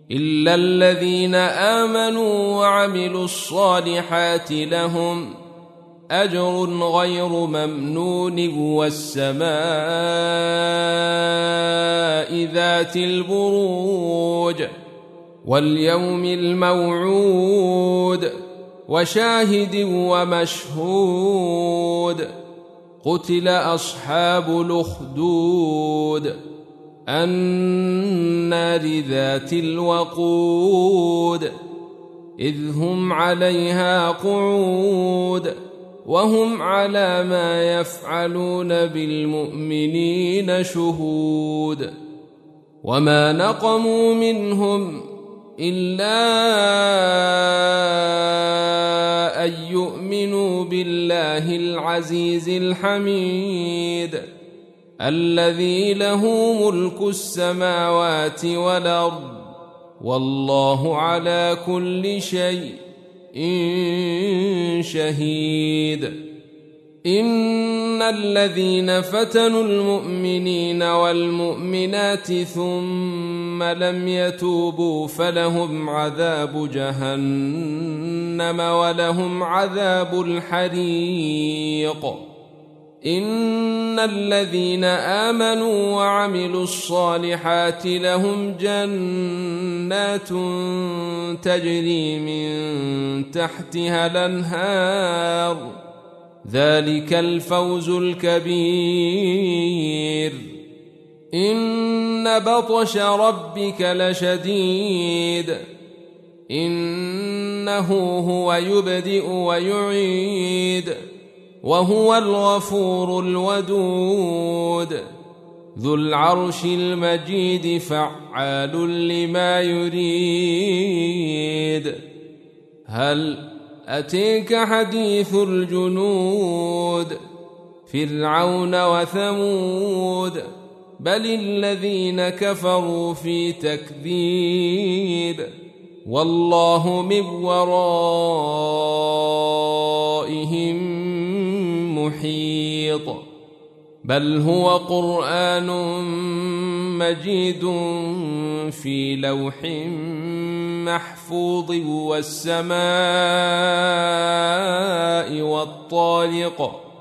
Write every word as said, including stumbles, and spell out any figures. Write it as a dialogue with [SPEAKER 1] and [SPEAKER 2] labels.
[SPEAKER 1] إلا الذين آمنوا وعملوا الصالحات لهم أجر غير ممنون والسماء ذات البروج واليوم الموعود وشاهد ومشهود قتل أصحاب الأخدود النار ذات الوقود إذ هم عليها قعود وهم على ما يفعلون بالمؤمنين شهود وما نقموا منهم إلا أن يؤمنوا بالله العزيز الحميد الذي له ملك السماوات والأرض والله على كل شيء شهيد إن الذين فتنوا المؤمنين والمؤمنات ثم لم يتوبوا فلهم عذاب جهنم ولهم عذاب الحريق إن الذين آمنوا وعملوا الصالحات لهم جنات تجري من تحتها الأنهار ذلك الفوز الكبير إن بطش ربك لشديد إنه هو يبدئ ويعيد وهو الغفور الودود ذو العرش المجيد فعال لما يريد هل أتيك حديث الجنود فرعون وثمود بل الذين كفروا في تكذيب والله من ورائهم محيط بل هو قرآن مجيد في لوح محفوظ والسماء والطارق